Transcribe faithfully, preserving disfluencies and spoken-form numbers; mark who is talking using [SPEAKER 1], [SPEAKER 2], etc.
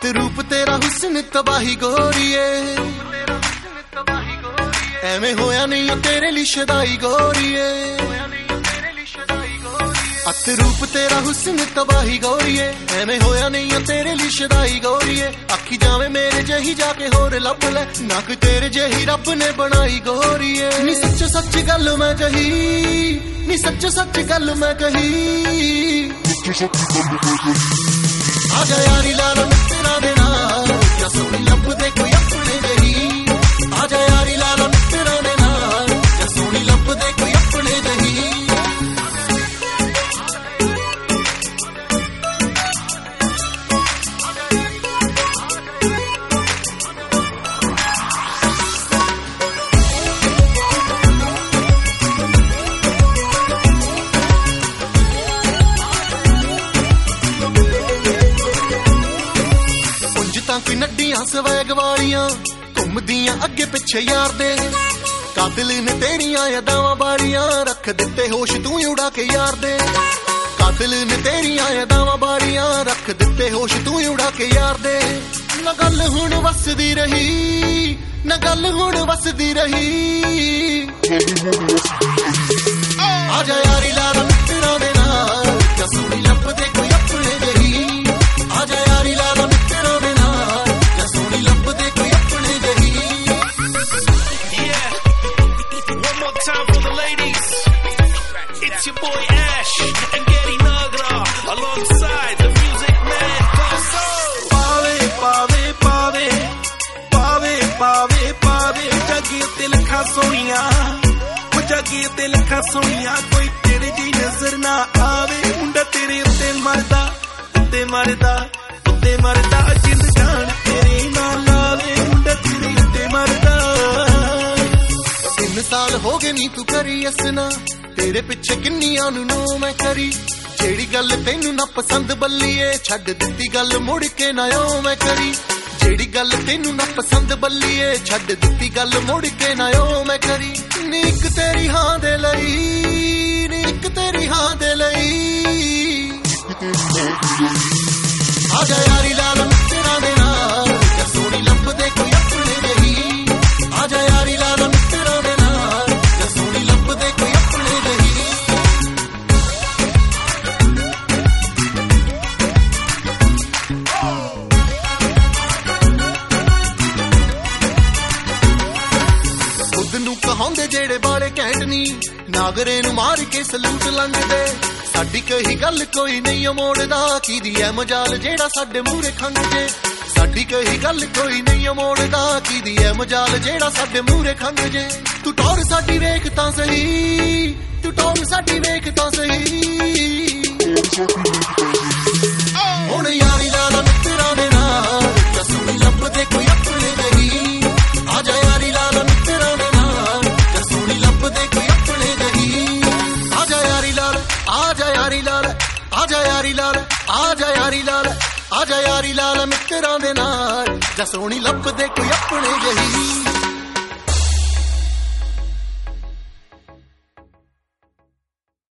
[SPEAKER 1] अत रूप तेरा हुस्न तबाही गोरीए एवें होया नहीं तेरे लिए शदाई गोरीए अत रूप तेरा हुस्न तबाही गोरीए एवें होया नहीं तेरे लिए शदाई गोरीए आखी जावे मेरे जही जाके होर लभ ले नक तेरे जही रब ने बनाई गोरीए नी सच सच गल मैं कही नी सच सच गल मैं कही आजा यारी लाला मित्रा दे नाल जा सोनी लब दे कोई अपने जही आजा यारी लाला मित्रा दे नाल जा सोनी लब दे कोई अपने जही कोई नड्डियां स्वैग वालियां घूमदियां अगे पिछे यार दे कातिल ने तेरियां यादां बारियां रख दिते होश तू उड़ा के यार दे कातिल ने तेरियां यादां बारियां रख दिते होश तू उड़ा के यार दे न गल हुण वसदी रही न गल हुण वसदी रही आजा यारी लाला मित्रा दे नाल जा सोनी लब दे कोई अपने जही आजा यारी लाला मित्रा दे
[SPEAKER 2] time for the ladies. It's your boy Ash and Gary Nagra alongside the music man Koso. Pave, pave, pave, pave, pave, pave. Jagge te likha soniya, wo jagge te likha soniya. Koi tere ji nazar na aave. Munda tere utte marda, utte marda, utte marda. Jind jaan tere na laave. Munda tere utte marda.
[SPEAKER 1] तीन साल हो गए नी तू करी असना तेरे पिछे किन्नियां नू नो मैं करी जेड़ी गल तेनू ना पसंद बल्लीए छड्ड दित्ती गल मुड़ के ना ओ मैं करी जेड़ी गल तेनू ना पसंद बल्लीए छड्ड दित्ती गल मुड़ के ना ओ मैं करी नी इक तेरी हां दे लई नी इक तेरी हां दे लई आजा यारी लाला मित्रा दे नाल जा सोनी लब दे कोई अपने जही आजा यारी लाला मित्रा दे कहांदे जेड़े बाले कैंटनी नागरे नू मार के सलूट लंघदे साडी कही गल कोई नहीं मोड़दा कीदी ऐ मजाल जेड़ा साडे मूरे खंग जे साडी कही गल कोई नहीं मोड़दा कीदी ऐ मजाल जेड़ा साडे मूरे खंग जे तू टौर साडी वेख तां सही तू टौर साडी वेख तां सही हुण यारी लाला मित्रा दे नाल जा सोनी लब दे कोई अपने जही आजा यारी लाला मित्रा दे आजा यारी लाल आजा यारी लाल आजा यारी लाल आजा यारी लाल मित्रा दे नाल जा सोनी लब दे कोई अपने जही